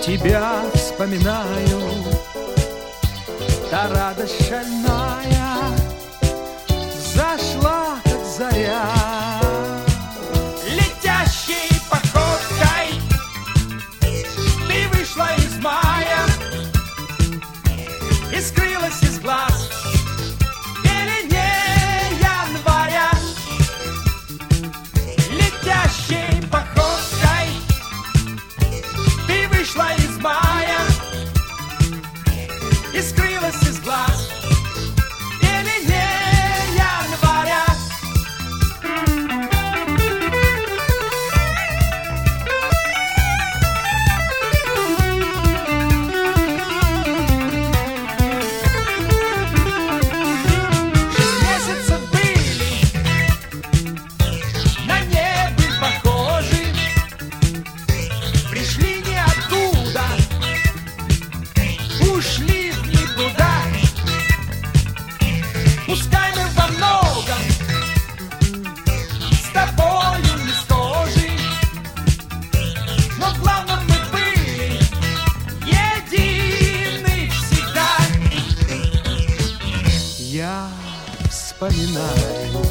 Тебя вспоминаю, та радость шальная зашла, как заря. Летящей походкой ты вышла из мая и скрылась из глаз в пелене января. Летящей походкой ты вышла из мая и скрылась из глаз в пелене января. Пускай мы во многом с тобою не схожи, но в главном мы были едины всегда. Я вспоминаю,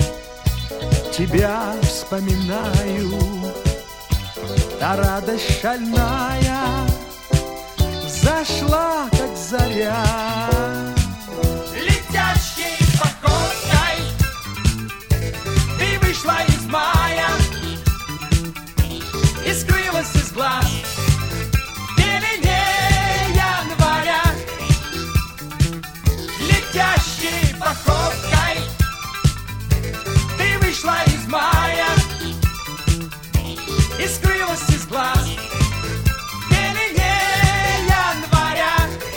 тебя вспоминаю, та радость шальная зашла, как заря. Вышла из мая и скрылась из глаз в пелене января. Летящей походкой ты вышла из мая и скрылась из глаз в пелене января.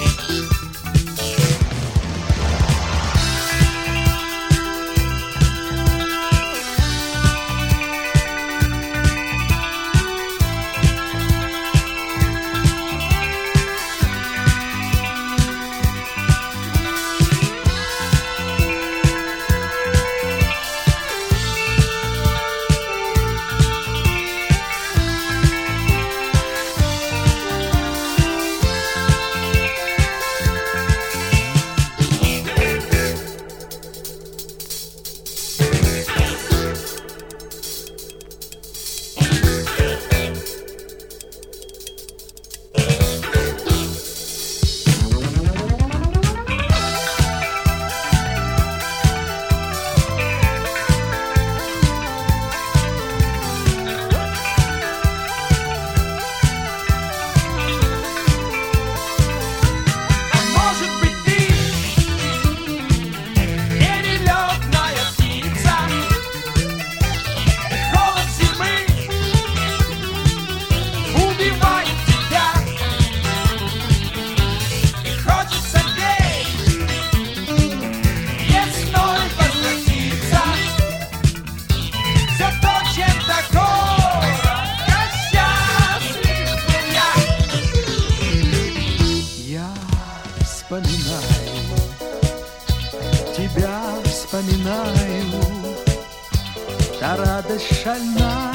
Вспоминаю, тебя вспоминаю, та радость шальная